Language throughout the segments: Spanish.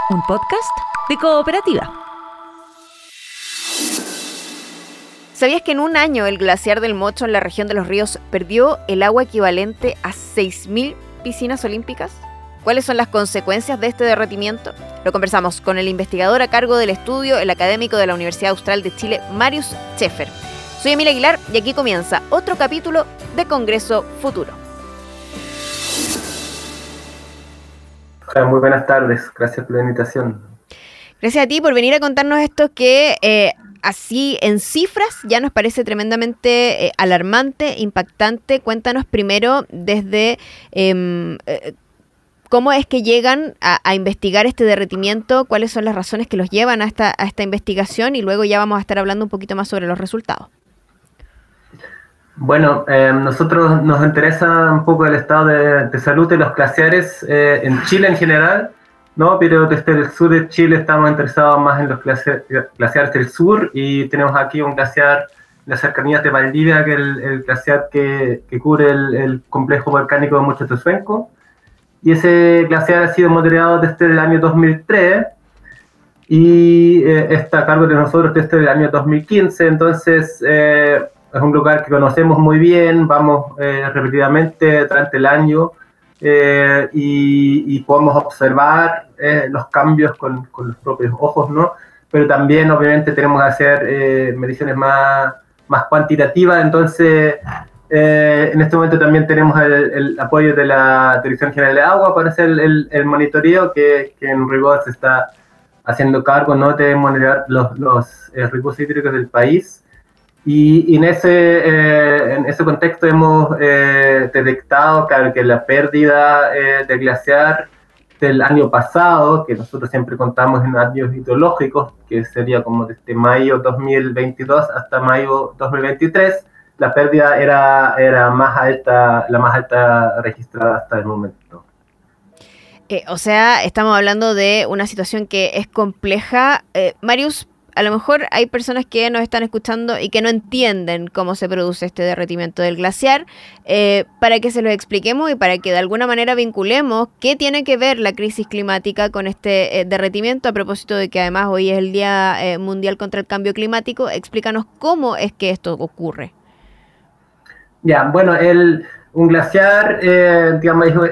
un podcast de Cooperativa. ¿Sabías que en un año el glaciar del Mocho en la región de los ríos perdió el agua equivalente a 6.000 piscinas olímpicas? ¿Cuáles son las consecuencias de este derretimiento? Lo conversamos con el investigador a cargo del estudio, el académico de la Universidad Austral de Chile, Marius Scheffer. Soy Emilia Aguilar y aquí comienza otro capítulo de Congreso Futuro. Muy buenas tardes, gracias por la invitación. Gracias a ti por venir a contarnos esto que así en cifras ya nos parece tremendamente alarmante, impactante. Cuéntanos primero desde cómo es que llegan a investigar este derretimiento, cuáles son las razones que los llevan a esta investigación y luego ya vamos a estar hablando un poquito más sobre los resultados. Bueno, nosotros nos interesa un poco el estado de salud de los glaciares en Chile en general, ¿no? Pero desde el sur de Chile estamos interesados más en los glaciares del sur y tenemos aquí un glaciar en las cercanías de Valdivia, que es el glaciar que cubre el complejo volcánico de Mocho-Tezuenco. Y ese glaciar ha sido moderado desde el año 2003 y está a cargo de nosotros desde el año 2015, entonces es un lugar que conocemos muy bien, vamos repetidamente durante el año y podemos observar los cambios con los propios ojos, ¿no? Pero también obviamente tenemos que hacer mediciones más cuantitativas, entonces en este momento también tenemos el apoyo de la Dirección General de Agua para hacer el monitoreo que en rigor se está haciendo cargo, ¿no?, de monitorear los recursos hídricos del país. Y en ese contexto hemos detectado que la pérdida de glaciar del año pasado, que nosotros siempre contamos en años hidrológicos, que sería como desde mayo 2022 hasta mayo 2023, la pérdida era la más alta registrada hasta el momento. O sea, estamos hablando de una situación que es compleja. Marius, a lo mejor hay personas que nos están escuchando y que no entienden cómo se produce este derretimiento del glaciar, para que se los expliquemos y para que de alguna manera vinculemos qué tiene que ver la crisis climática con este derretimiento, a propósito de que además hoy es el Día Mundial contra el Cambio Climático. Explícanos cómo es que esto ocurre. Ya, bueno, un glaciar, digamos, es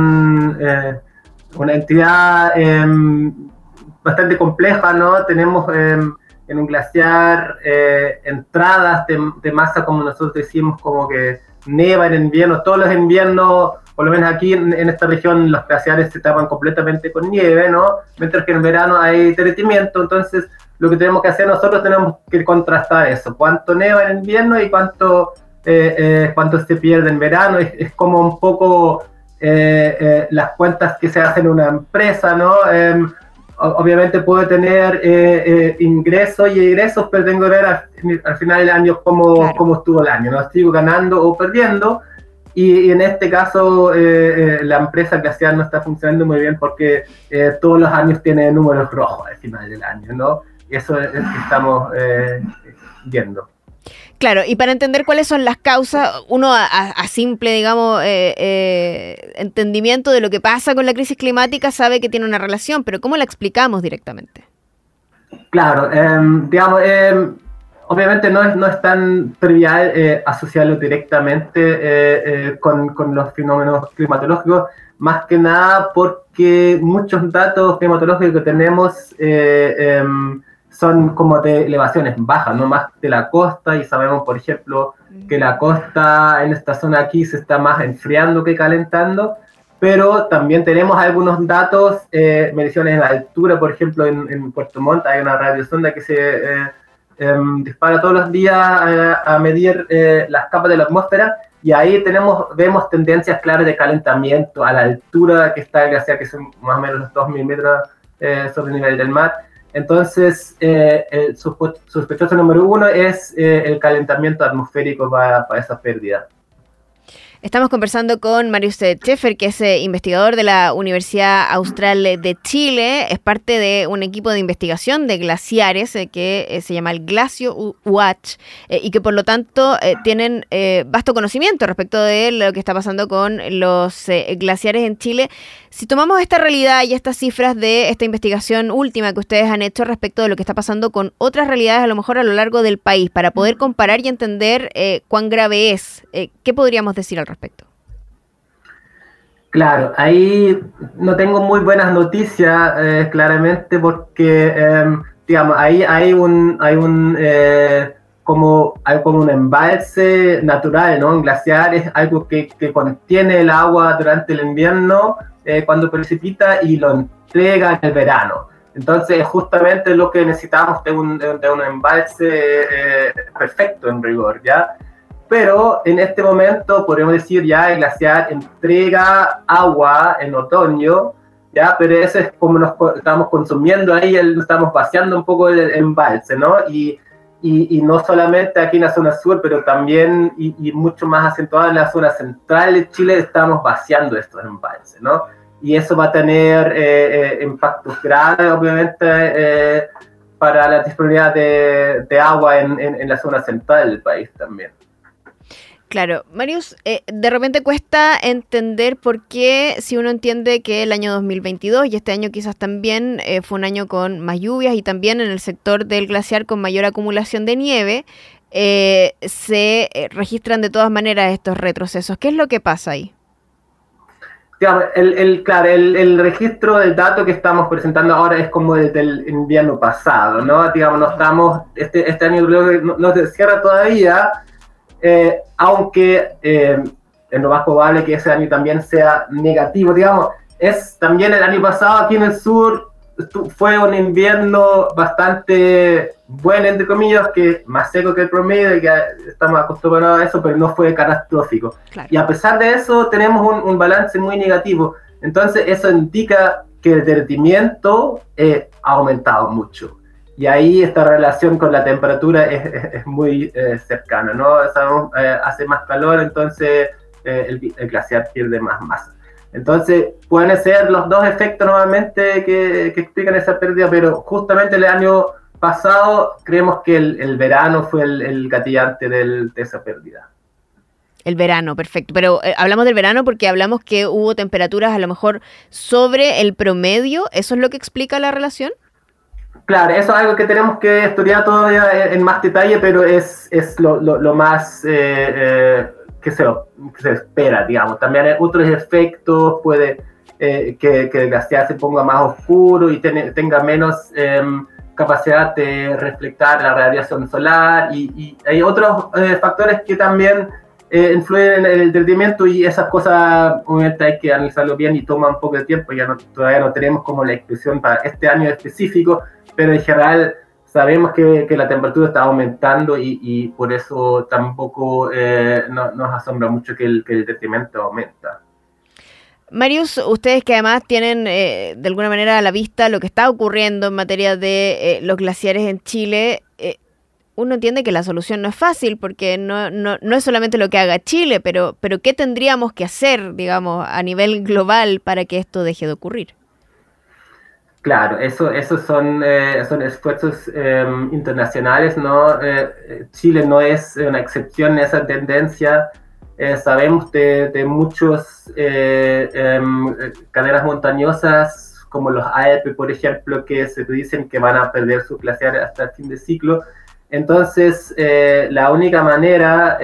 una entidad bastante compleja, ¿no? Tenemos en un glaciar entradas de masa, como nosotros decimos, como que neva en invierno. Todos los inviernos, por lo menos aquí en esta región, los glaciares se tapan completamente con nieve, ¿no? Mientras que en verano hay derretimiento. Entonces, lo que tenemos que hacer nosotros, tenemos que contrastar eso. Cuánto neva en invierno y cuánto se pierde en verano. Es como un poco las cuentas que se hacen en una empresa, ¿no? Obviamente puedo tener ingresos y egresos, pero tengo que ver al final del año cómo estuvo el año, ¿no? Sigo ganando o perdiendo, y en este caso la empresa glaciar no está funcionando muy bien porque todos los años tiene números rojos al final del año, ¿no? Y eso es lo que estamos viendo. Claro, y para entender cuáles son las causas, uno a simple, digamos, entendimiento de lo que pasa con la crisis climática sabe que tiene una relación, pero ¿cómo la explicamos directamente? Claro, digamos, obviamente no es tan trivial asociarlo directamente con los fenómenos climatológicos, más que nada porque muchos datos climatológicos que tenemos son como de elevaciones bajas, no más de la costa, y sabemos, por ejemplo, que la costa en esta zona aquí se está más enfriando que calentando, pero también tenemos algunos datos, mediciones en la altura. Por ejemplo, en Puerto Montt hay una radiosonda que se dispara todos los días a medir las capas de la atmósfera, y ahí vemos tendencias claras de calentamiento a la altura que está el glaciar, que son más o menos los 2.000 metros sobre el nivel del mar. Entonces, el sospechoso número uno es el calentamiento atmosférico para esa pérdida. Estamos conversando con Marius Scheffer, que es investigador de la Universidad Austral de Chile, es parte de un equipo de investigación de glaciares que se llama el Glacio Watch y que por lo tanto tienen vasto conocimiento respecto de lo que está pasando con los glaciares en Chile. Si tomamos esta realidad y estas cifras de esta investigación última que ustedes han hecho respecto de lo que está pasando con otras realidades a lo mejor a lo largo del país, para poder comparar y entender cuán grave es, ¿qué podríamos decir al respecto? Claro, ahí no tengo muy buenas noticias, claramente, porque, digamos, ahí hay como un embalse natural, ¿no? Un glaciar es algo que contiene el agua durante el invierno, cuando precipita, y lo entrega en el verano. Entonces, justamente lo que necesitamos de un embalse perfecto en rigor, ¿ya? Pero en este momento podemos decir ya el glaciar entrega agua en otoño, ¿ya? Pero eso es como nos estamos consumiendo ahí, estamos vaciando un poco el embalse, ¿no? Y no solamente aquí en la zona sur, pero también y mucho más acentuado en la zona central de Chile, estamos vaciando estos embalses, ¿no? Y eso va a tener impactos graves, obviamente, para la disponibilidad de agua en la zona central del país también. Claro, Marius, de repente cuesta entender por qué, si uno entiende que el año 2022 y este año quizás también fue un año con más lluvias y también en el sector del glaciar con mayor acumulación de nieve, se registran de todas maneras estos retrocesos. ¿Qué es lo que pasa ahí? Digamos, el registro del dato que estamos presentando ahora es como el del invierno pasado, ¿no? Digamos, no estamos, este año no se cierra todavía, aunque es lo más probable que ese año también sea negativo, digamos. Es también el año pasado aquí en el sur fue un invierno bastante bueno, entre comillas, que más seco que el promedio, que estamos acostumbrados a eso, pero no fue catastrófico. Claro. Y a pesar de eso tenemos un balance muy negativo. Entonces eso indica que el derretimiento ha aumentado mucho. Y ahí esta relación con la temperatura es muy cercana, ¿no? Hace más calor, entonces el glaciar pierde más masa. Entonces pueden ser los dos efectos nuevamente que explican esa pérdida, pero justamente el año pasado creemos que el verano fue el gatillante de esa pérdida. El verano, perfecto. Pero hablamos del verano porque hablamos que hubo temperaturas a lo mejor sobre el promedio. ¿Eso es lo que explica la relación? Claro, eso es algo que tenemos que estudiar todavía en más detalle, pero es lo más que se espera, digamos. También hay otros efectos, puede que el glaciar se ponga más oscuro y tenga menos capacidad de reflectar la radiación solar, y hay otros factores que también influyen en el derretimiento, y esas cosas obviamente hay que analizarlo bien y toma un poco de tiempo. Todavía no tenemos como la expresión para este año específico, pero en general sabemos que la temperatura está aumentando y por eso tampoco nos asombra mucho que el derretimiento aumenta. Marius, ustedes que además tienen de alguna manera a la vista lo que está ocurriendo en materia de los glaciares en Chile, uno entiende que la solución no es fácil porque no es solamente lo que haga Chile, pero ¿qué tendríamos que hacer, digamos, a nivel global para que esto deje de ocurrir? Claro, esos son esfuerzos internacionales, ¿no? Chile no es una excepción en esa tendencia. Sabemos de muchas cadenas montañosas, como los Alpes, por ejemplo, que se dicen que van a perder sus glaciares hasta el fin de ciclo. Entonces, la única manera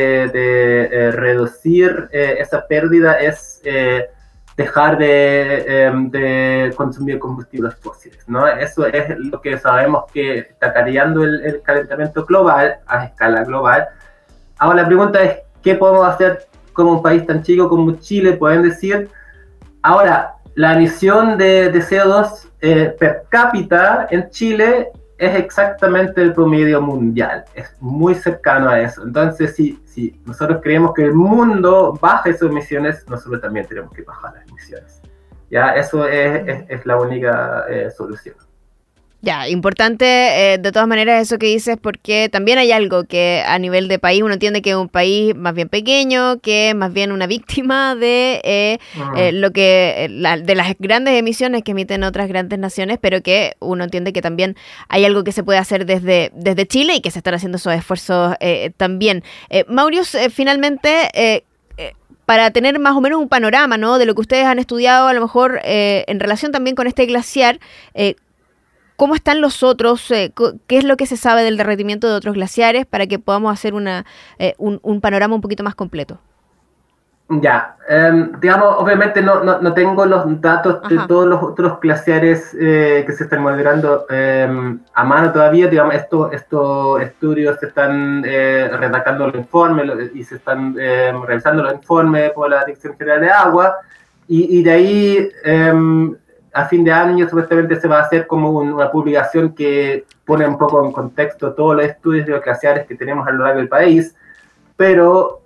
de reducir esa pérdida es dejar de consumir combustibles fósiles, ¿no? Eso es lo que sabemos que está cambiando el calentamiento global, a escala global. Ahora la pregunta es, ¿qué podemos hacer como un país tan chico como Chile? Pueden decir, ahora, la emisión de CO2 per cápita en Chile es exactamente el promedio mundial, es muy cercano a eso. Entonces, si nosotros creemos que el mundo baje sus emisiones, nosotros también tenemos que bajar las emisiones. Ya, eso es la única solución. Ya, importante de todas maneras eso que dices, porque también hay algo que a nivel de país uno entiende que es un país más bien pequeño, que es más bien una víctima de lo que de las grandes emisiones que emiten otras grandes naciones, pero que uno entiende que también hay algo que se puede hacer desde Chile y que se están haciendo esos esfuerzos también. Maurius, finalmente, para tener más o menos un panorama, ¿no?, de lo que ustedes han estudiado, a lo mejor en relación también con este glaciar, ¿cómo están los otros? ¿Qué es lo que se sabe del derretimiento de otros glaciares para que podamos hacer un panorama un poquito más completo? Ya, digamos, obviamente no tengo los datos de todos los otros glaciares que se están monitoreando a mano todavía. Digamos, estos estudios se están redactando los informes y se están revisando los informes por la Dirección General de Agua, y de ahí a fin de año supuestamente se va a hacer como una publicación que pone un poco en contexto todos los estudios de los glaciares que tenemos a lo largo del país, pero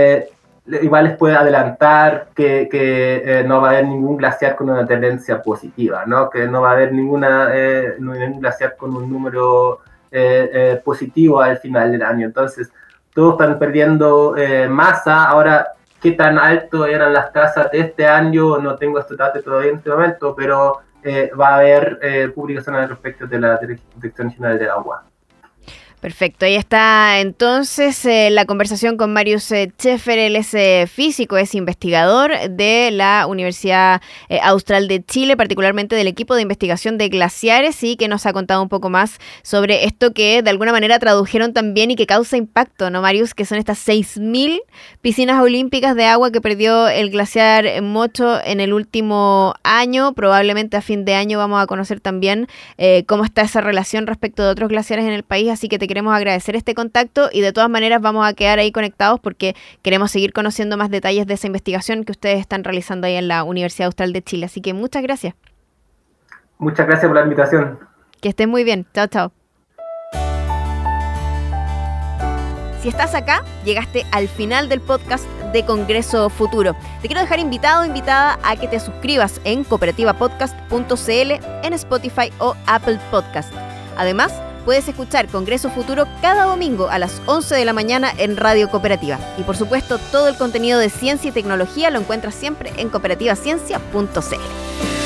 igual les puedo adelantar que no va a haber ningún glaciar con una tendencia positiva, ¿no? Que no va a haber ningún glaciar con un número positivo al final del año. Entonces, todos están perdiendo masa. Ahora, qué tan alto eran las tasas de este año, no tengo estos datos todavía en este momento, pero va a haber publicaciones al respecto de la Dirección General de Agua. Perfecto, ahí está entonces la conversación con Marius Scheffer. Él es físico, es investigador de la Universidad Austral de Chile, particularmente del equipo de investigación de glaciares, y que nos ha contado un poco más sobre esto que de alguna manera tradujeron también y que causa impacto, ¿no, Marius? Que son estas 6.000 piscinas olímpicas de agua que perdió el glaciar Mocho en el último año. Probablemente a fin de año vamos a conocer también cómo está esa relación respecto de otros glaciares en el país, así que te queremos agradecer este contacto y de todas maneras vamos a quedar ahí conectados porque queremos seguir conociendo más detalles de esa investigación que ustedes están realizando ahí en la Universidad Austral de Chile. Así que muchas gracias. Muchas gracias por la invitación. Que estén muy bien. Chao, chao. Si estás acá, llegaste al final del podcast de Congreso Futuro. Te quiero dejar invitado o invitada a que te suscribas en cooperativapodcast.cl, en Spotify o Apple Podcast. Además, puedes escuchar Congreso Futuro cada domingo a las 11 de la mañana en Radio Cooperativa. Y por supuesto, todo el contenido de ciencia y tecnología lo encuentras siempre en cooperativaciencia.cl.